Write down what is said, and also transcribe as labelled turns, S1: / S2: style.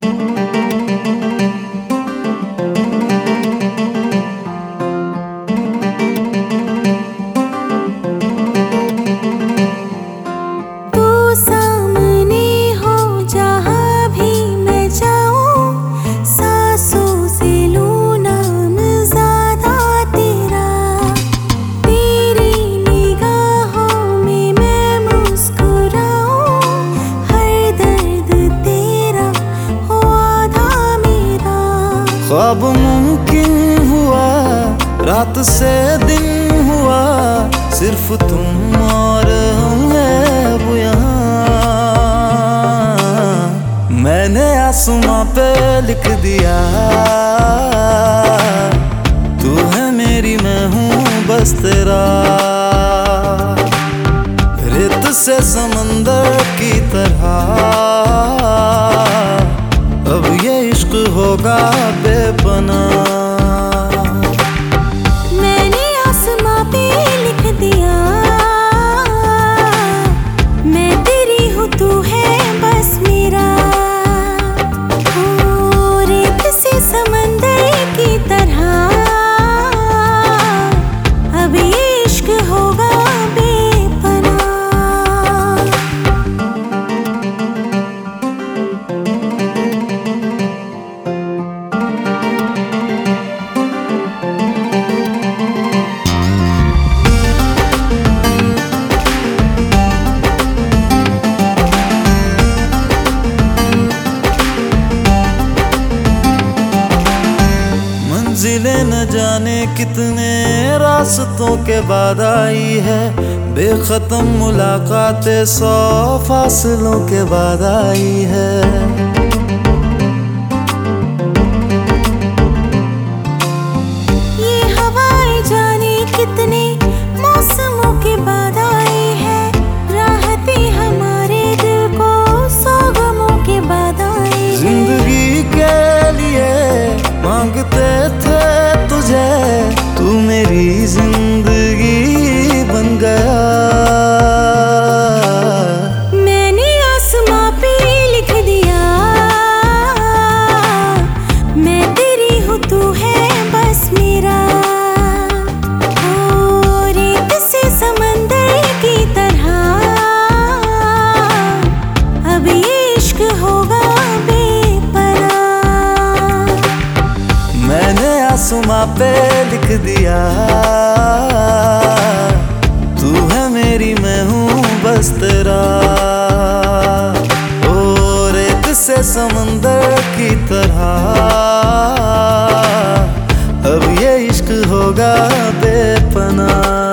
S1: ख्वाब मुमकिन हुआ, रात से दिन हुआ, सिर्फ तुम और हम हैं अब यहाँ। मैंने आसमां पे लिख दिया, तू है मेरी मैं हूँ बस तेरा। रेत से समंदर की तरह अब ये इश्क होगा बेपनाह।
S2: मैंने आसमां पे लिख दिया, मैं तेरी हूँ तू है बस मेरा। ओ रेत से समंदर की तरह अब ये इश्क होगा
S1: मंजिलें न जाने कितने रास्तों के बाद आई है, बेखत्म मुलाकातें 100 फासलों के बाद आई है।
S2: ये हवाएं जाने कितने मौसमों के बाद आई है, राहतें हमारे दिल को 100 गमों के बाद आई है।
S1: जिंदगी के लिए मांगते थे तुझे, तू मेरी जिंदगी बन गया।
S2: मैंने आसमां पे लिख दिया, मैं तेरी हूँ तू है बस मेरा। ओ रेत से समंदर की तरह अब ये इश्क होगा बेपनाह।
S1: मैंने आसमां पे लिख दिया, तू है मेरी मैं हूँ बस तेरा। ओ रेत से समंदर की तरह अब ये इश्क होगा बेपनाह।